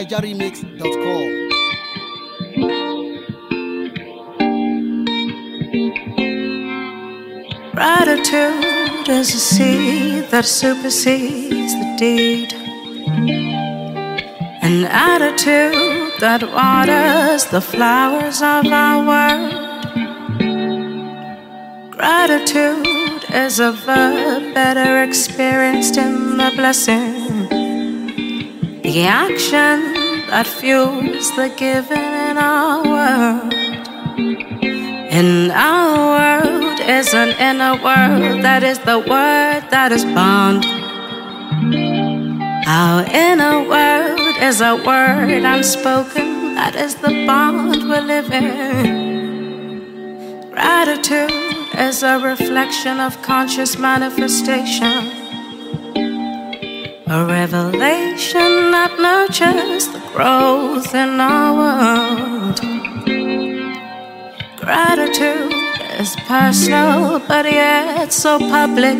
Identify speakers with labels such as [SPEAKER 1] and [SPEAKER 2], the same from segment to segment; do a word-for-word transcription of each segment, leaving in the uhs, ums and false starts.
[SPEAKER 1] niger remix dot com.
[SPEAKER 2] Gratitude is a seed that supersedes the deed, an attitude that waters the flowers of our world. Gratitude is a verb better experienced in the blessing, the action that fuels the giving in our world. In our world is an inner world that is the word that is bond. Our inner world is a word unspoken that is the bond we're living. Gratitude is a reflection of conscious manifestation, a revelation that nurtures the growth in our world. Gratitude is personal but yet so public,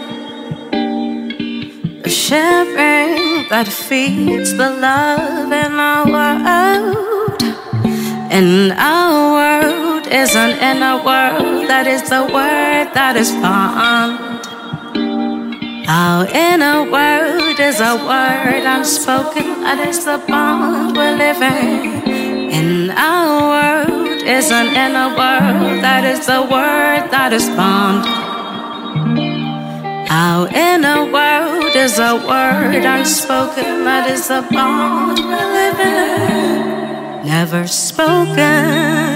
[SPEAKER 2] the sharing that feeds the love in our world. In our world is an inner world that is the word that is bond. Our inner world is a word unspoken that is the bond we're living. In our world is an inner world that is the word that is bond. Our inner world is a word unspoken that is the bond we're living. Never spoken,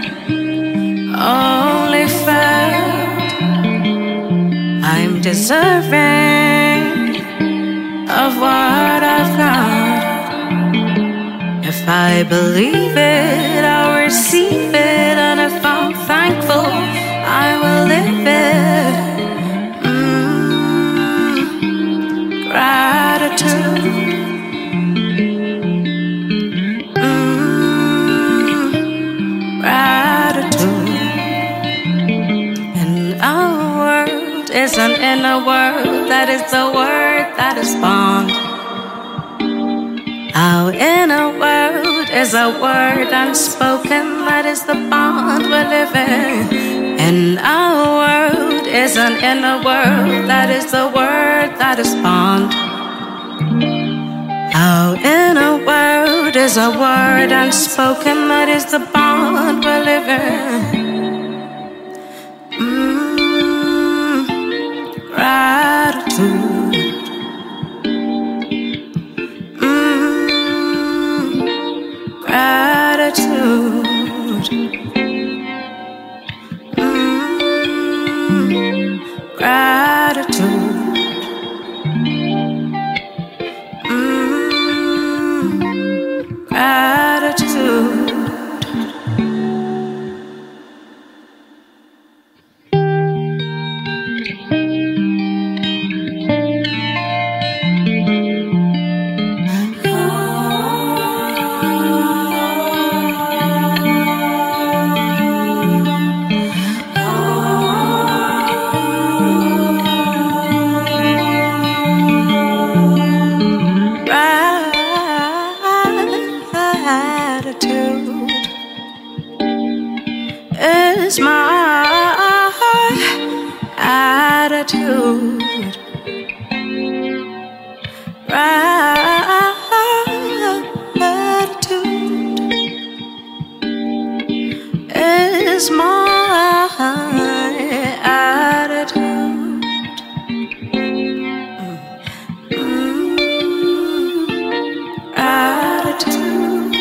[SPEAKER 2] only felt. I'm deserving of what I've got. If I believe it, I'll receive it, and if I'm thankful, I will live it. Mm, gratitude. Is an inner world that is the word that is bond. Our inner world is a word unspoken that is the bond we're living. In our world is an inner world that is the word that is bond. Our inner world is a word unspoken that is the bond we're living. Mm. Gratitude. Mm, gratitude. Mm, gratitude. Mm, gratitude. Is my attitude. Gratitude is my attitude. Mm, gratitude.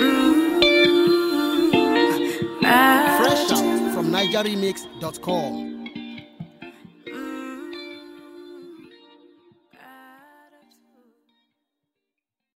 [SPEAKER 1] Fresh out from niger remix dot com.